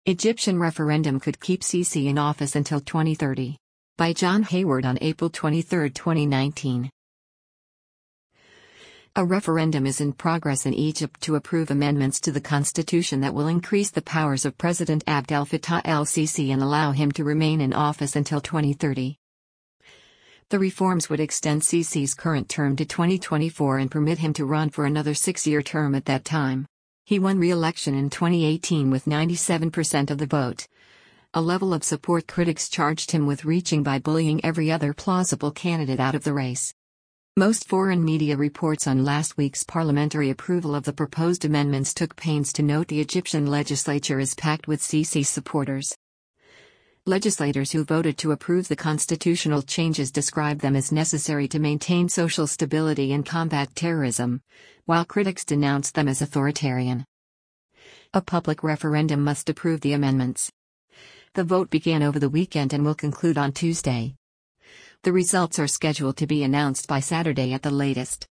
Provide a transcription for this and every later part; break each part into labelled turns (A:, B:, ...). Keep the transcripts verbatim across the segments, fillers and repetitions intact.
A: Egyptian referendum could keep Sisi in office until twenty thirty. By John Hayward on April twenty-third, twenty nineteen. A referendum is in progress in Egypt to approve amendments to the constitution that will increase the powers of President Abdel Fattah el-Sisi and allow him to remain in office until twenty thirty. The reforms would extend Sisi's current term to twenty twenty-four and permit him to run for another six-year term at that time. He won re-election in twenty eighteen with ninety-seven percent of the vote, a level of support critics charged him with reaching by bullying every other plausible candidate out of the race. Most foreign media reports on last week's parliamentary approval of the proposed amendments took pains to note the Egyptian legislature is packed with Sisi's supporters. Legislators who voted to approve the constitutional changes described them as necessary to maintain social stability and combat terrorism, while critics denounced them as authoritarian. A public referendum must approve the amendments. The vote began over the weekend and will conclude on Tuesday. The results are scheduled to be announced by Saturday at the latest.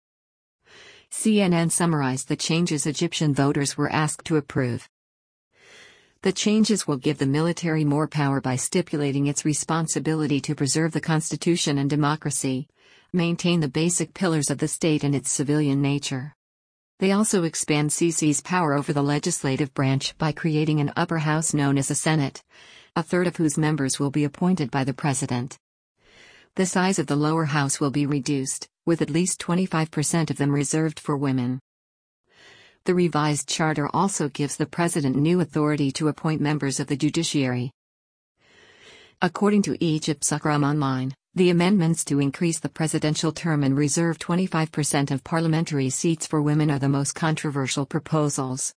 A: C N N summarized the changes Egyptian voters were asked to approve. The changes will give the military more power by stipulating its responsibility to preserve the constitution and democracy, maintain the basic pillars of the state and its civilian nature. They also expand Sisi's power over the legislative branch by creating an upper house known as a Senate, a third of whose members will be appointed by the president. The size of the lower house will be reduced, with at least twenty-five percent of them reserved for women. The revised charter also gives the president new authority to appoint members of the judiciary. According to Egypt's Ahram Online, the amendments to increase the presidential term and reserve twenty-five percent of parliamentary seats for women are the most controversial proposals.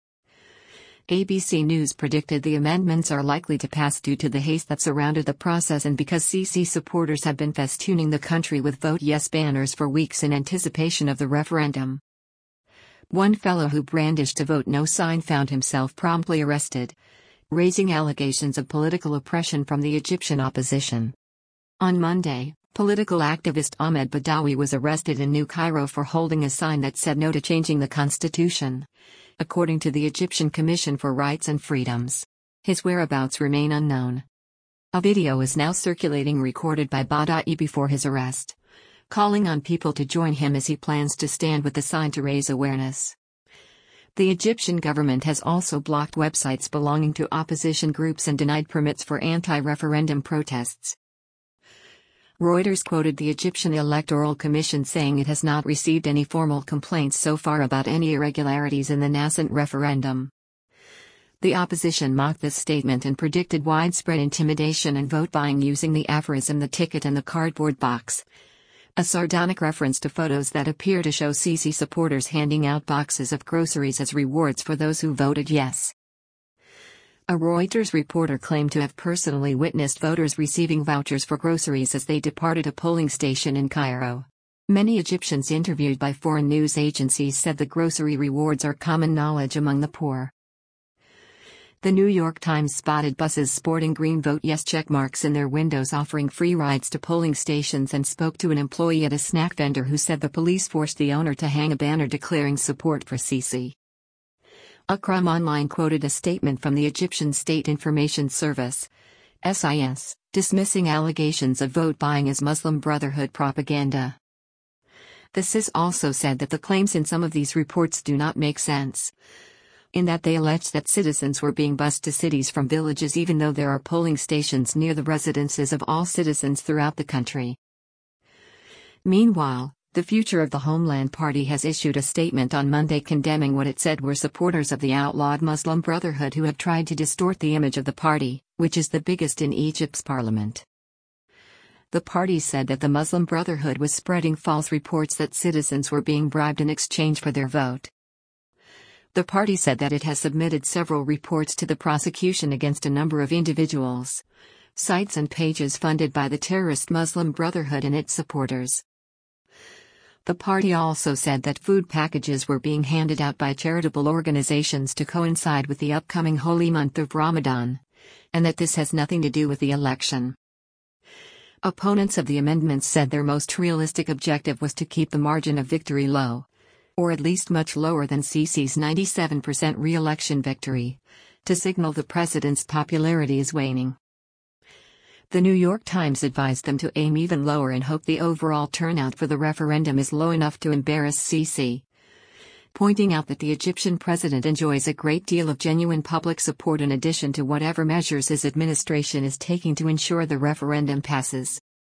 A: A B C News predicted the amendments are likely to pass due to the haste that surrounded the process and because Sisi supporters have been festooning the country with Vote Yes banners for weeks in anticipation of the referendum. One fellow who brandished a Vote No sign found himself promptly arrested, raising allegations of political oppression from the Egyptian opposition. On Monday, political activist Ahmed Badawi was arrested in New Cairo for holding a sign that said no to changing the constitution, according to the Egyptian Commission for Rights and Freedoms. His whereabouts remain unknown. A video is now circulating recorded by Badawi before his arrest, calling on people to join him as he plans to stand with the sign to raise awareness. The Egyptian government has also blocked websites belonging to opposition groups and denied permits for anti-referendum protests. Reuters quoted the Egyptian Electoral Commission saying it has not received any formal complaints so far about any irregularities in the nascent referendum. The opposition mocked this statement and predicted widespread intimidation and vote buying using the aphorism "the ticket and the cardboard box," a sardonic reference to photos that appear to show Sisi supporters handing out boxes of groceries as rewards for those who voted yes. A Reuters reporter claimed to have personally witnessed voters receiving vouchers for groceries as they departed a polling station in Cairo. Many Egyptians interviewed by foreign news agencies said the grocery rewards are common knowledge among the poor. The New York Times spotted buses sporting green Vote Yes checkmarks in their windows offering free rides to polling stations and spoke to an employee at a snack vendor who said the police forced the owner to hang a banner declaring support for Sisi. Ahram Online quoted a statement from the Egyptian State Information Service, S I S, dismissing allegations of vote buying as Muslim Brotherhood propaganda. The S I S also said that the claims in some of these reports do not make sense, in that they allege that citizens were being bused to cities from villages even though there are polling stations near the residences of all citizens throughout the country. Meanwhile, the Future of the Homeland Party has issued a statement on Monday condemning what it said were supporters of the outlawed Muslim Brotherhood who have tried to distort the image of the party, which is the biggest in Egypt's parliament. The party said that the Muslim Brotherhood was spreading false reports that citizens were being bribed in exchange for their vote. The party said that it has submitted several reports to the prosecution against a number of individuals, sites and pages funded by the terrorist Muslim Brotherhood and its supporters. The party also said that food packages were being handed out by charitable organizations to coincide with the upcoming holy month of Ramadan, and that this has nothing to do with the election. Opponents of the amendments said their most realistic objective was to keep the margin of victory low, or at least much lower than Sisi's ninety-seven percent re-election victory, to signal the president's popularity is waning. The New York Times advised them to aim even lower and hope the overall turnout for the referendum is low enough to embarrass Sisi, pointing out that the Egyptian president enjoys a great deal of genuine public support in addition to whatever measures his administration is taking to ensure the referendum passes.